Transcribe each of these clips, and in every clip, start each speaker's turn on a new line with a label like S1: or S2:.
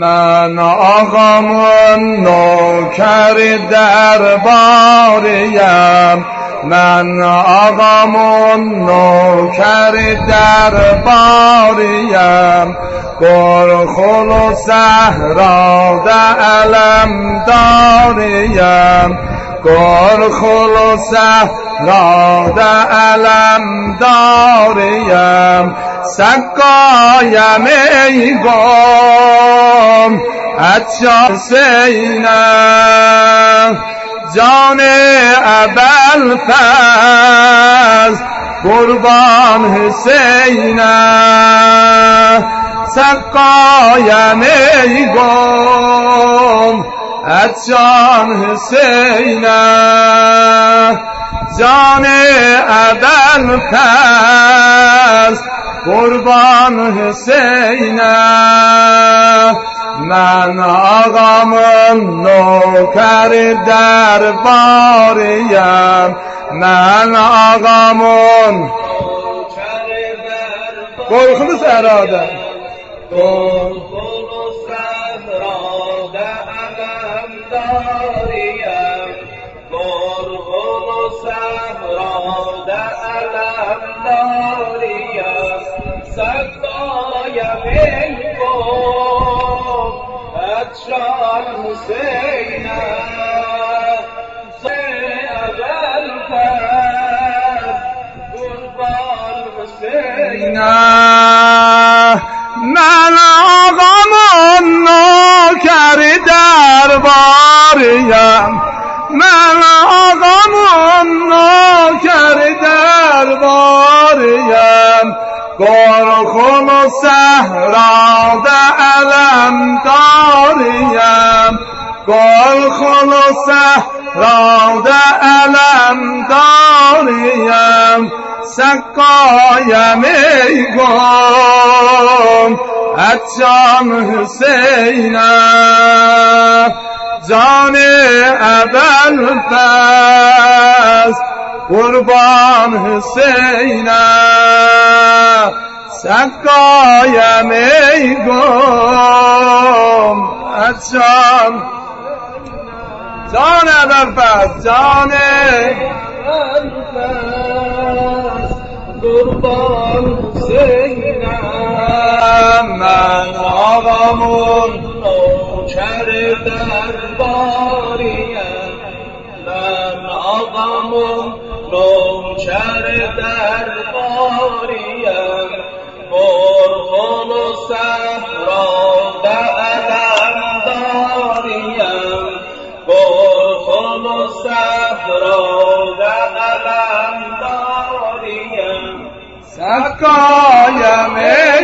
S1: من آقامون نوکر درباریم، من آقامون نوکر درباریم، گرخل و صحرا علم داریم، گرخل و صحرا علم داریم، سقایم ای گم اچا حسینم، جان ابوالفضل قربان حسینم، سقایم ای گم اچان حسینم، جان ابوالفضل قربان حسینم، من آقامون نوکر درباریم، من آقامون نوکر درباریم، گرخل صحرا علم داریم، گرخل و صحرا علم داریم، سقایم ای گم اچان حسینم، ابوالفضل قربان حسینم، من آقامون نوکر درباریم، من آقامون نوکر درباریم، گرخل و صحرا علم داریم، گرخل و صحرا علم داریم، سقایم ای گم اچان حسینم، جان ابوالفضل قربان حسینم، سقایم ای گم اچان، جان ابوالفضل جان ابوالفضل قربان حسینم، من آقامون نوکر درباریم، من آقامون نوکر درباریم، گرخل و صحرا علم داریم، گرخل و صحرا علم داریم، سقایم ای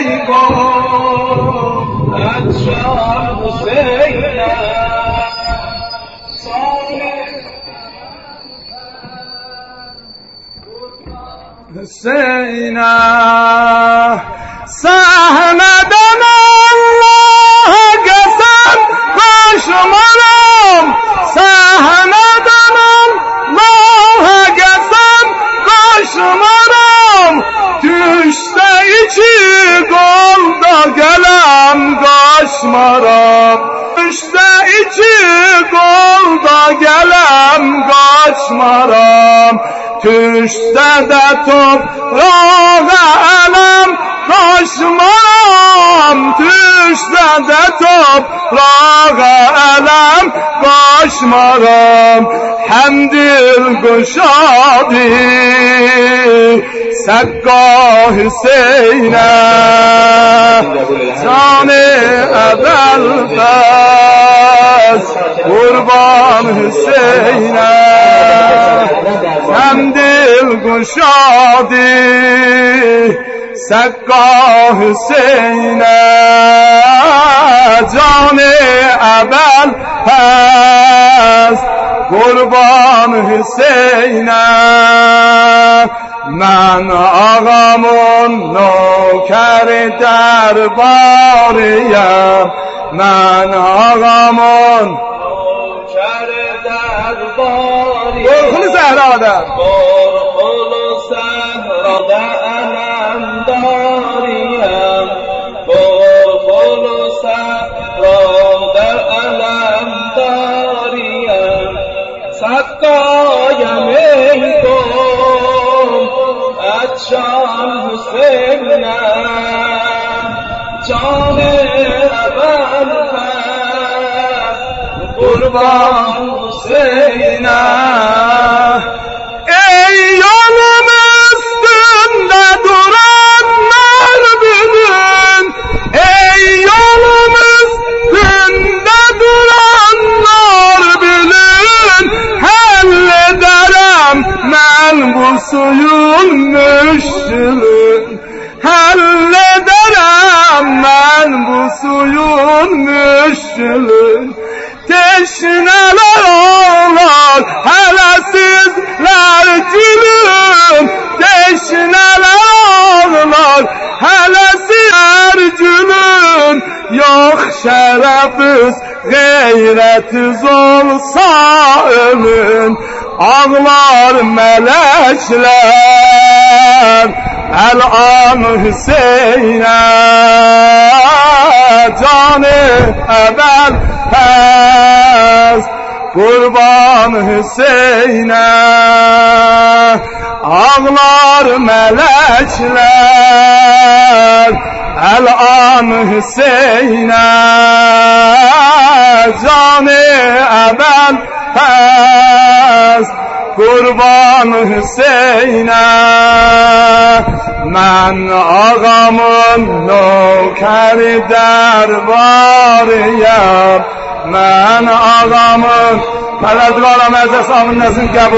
S1: گم اچان حسینم، حسینم، سهندن الله قسم قشمرم، سهندن الله قسم قشمرم، düşte içi golda gelem kaçmaram, düşte içi golda gelem kaçmaram, düşte de toprağa elem kaçmaram, düşte de toprağa elem kaçmaram, hemdil kuşadı سقا حسینم، جان ابوالفضل قربان حسینم، هم دل گشادی سقا حسینم، جان ابوالفضل قربان حسینم، من آقامون نوکر درباریم، من آقامون نوکر درباریم، گرخل صحرا گرخل و صحرا علم داریم، گرخل و صحرا قایم ای قوم از جان حسینم جان اول قربان حسینم ای یolum üstünde duranlar bilin ey yolum üstünde duranlar bilin hallederem ben bu suyun müşkülün hallederem ben bu suyun müşkülün teşneler ağlar hele sizler gülün teşneler ağlar hele sizler gülün yok şerefsiz gayretiz olsa ölün ağlar melekler el-an Hüseyin'e canı evvel pes kurban Hüseyin'e ağlar melekler el-an Hüseyin'e canı evvel pes kurban Hüseyin'e men ağamın nökeri derbarıyam men ağamın Mələdqalam əzəs amın nəzin qəbul